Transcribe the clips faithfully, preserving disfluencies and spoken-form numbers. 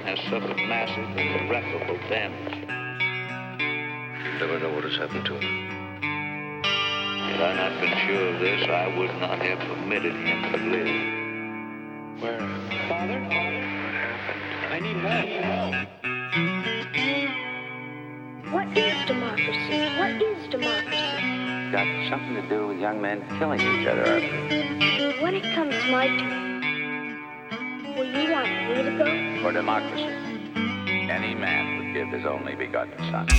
has suffered massive and irreparable damage. You'll never know what has happened to him. Had I not been sure of this, I would not have permitted him to live. Where? Father? What happened? I need help. What is democracy? What is democracy? Got something to do with young men killing each other, Arthur. When it comes my turn, will you want me to go? For democracy, any man would give his only begotten son.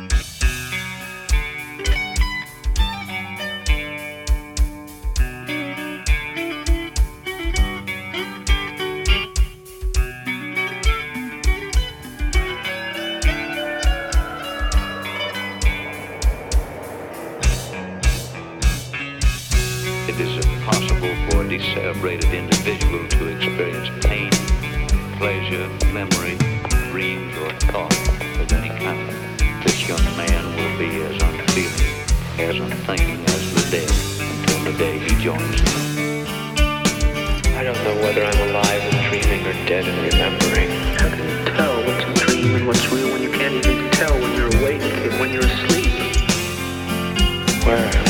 It is impossible for a decerebrated individual to experience pain, pleasure, memory, dreams, or thought of any kind. This young man will be as unfeeling, as unthinking as the dead until the day he joins them. I don't know whether I'm alive and dreaming or dead and remembering. How can you tell what's a dream and what's real when you can't even tell when you're awake and when you're asleep? Where am I?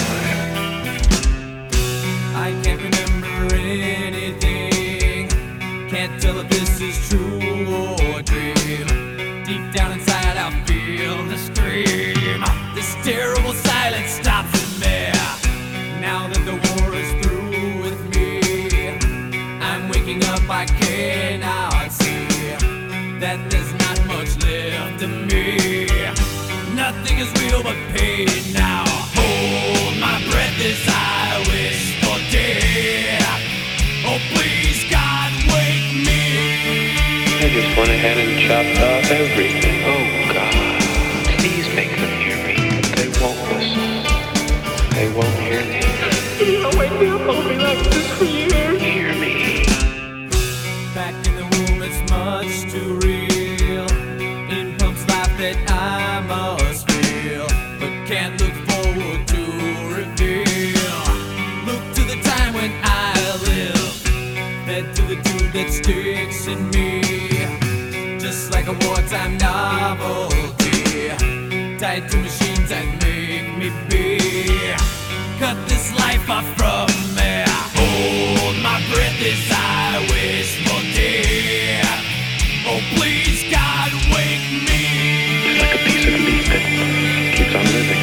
I can't remember anything. Can't tell if this is true or dream. Deep down inside I feel the scream. This terrible silence stops in me. Now that the war is through with me, I'm waking up, I cannot see that there's not much left of me. Nothing is real but pain now. Hold my breath as I wish for death. Oh please God, wake me. I just went ahead and chopped off everything. Oh God, please make them hear me. They won't listen. They won't hear me. You know, wake me up, I'll be like this for years. Hear me. Back in the womb, it's much too real. In pumps life that I must feel, but can't look forward to reveal. Look to the time when I live, fed to the tube that sticks in me, just like a wartime novelty, tied to machines that make me be. Cut this life off from me. Hold my breath as I wish for death. Oh please God, wake me. It's like a piece of meat that keeps on living.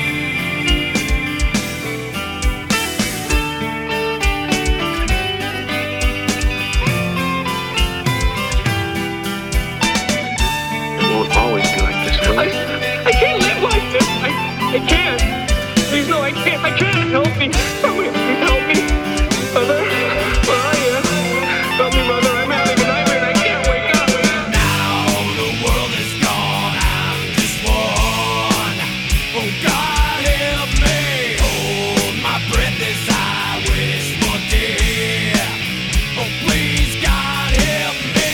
It won't always be like this, will I, it? I can't live like this. I, I can't. Please, no, I can't. I can't. Help me. Somebody help me. Mother, where are you? Help me, Mother. I'm having a nightmare and I can't wake up. Now the world is gone, I'm just one. Oh God, help me. Hold my breath as I wish for death. Oh please God, help me.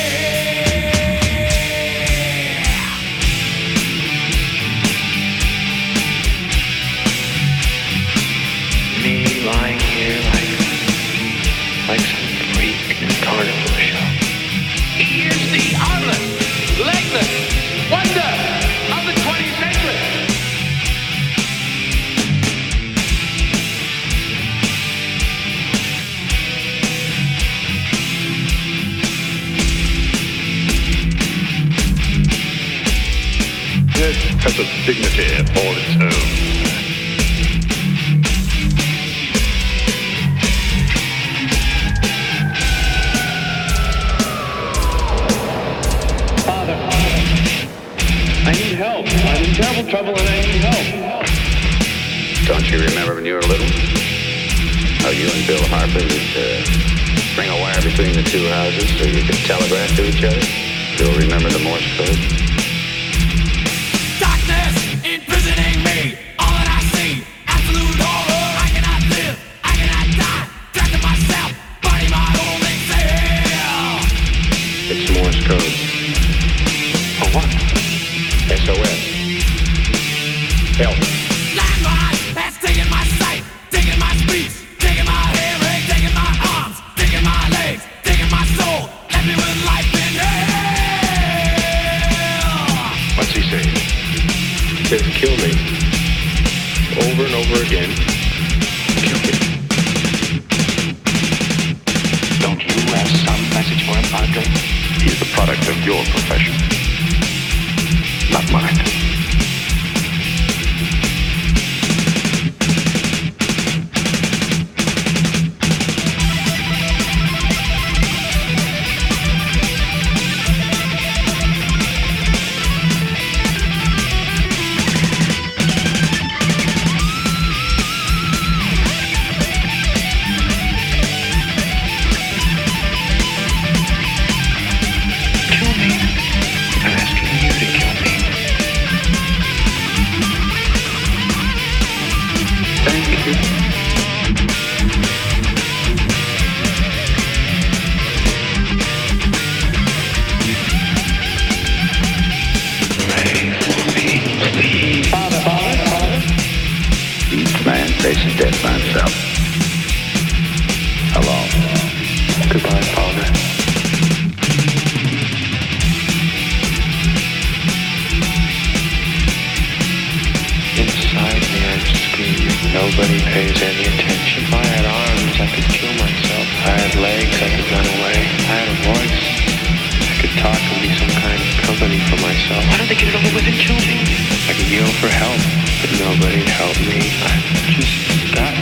Me lying here like, like some freak in a carnival show. He is the Arlen, Leglet, wonder of the twentieth century. It has a dignity all its own. Father, I need help. I'm in terrible trouble and I need help. Don't you remember when you were little? How you and Bill Harper would uh, string a wire between the two houses so you could telegraph to each other? You'll remember the Morse code? Darkness imprisoning me. All that I see, absolute horror. I cannot live, I cannot die. Trapped in myself, body my only cell. It's Morse code. For what? S O S. Help. Landmine has taken my sight, taken my speech, taken my hearing, taken my arms, taken my legs, taken my soul, left me with life in hell. profession. Not mine. Faces death by himself. Alone. Goodbye, Father. Inside me I'm screaming. Nobody pays any attention. If I had arms, I could kill myself. If I had legs, I could run away. If I had a voice, I could talk and be some kind of company for myself. Why don't they get it over with and kill me? I could yell for help, but nobody'd help me. I just got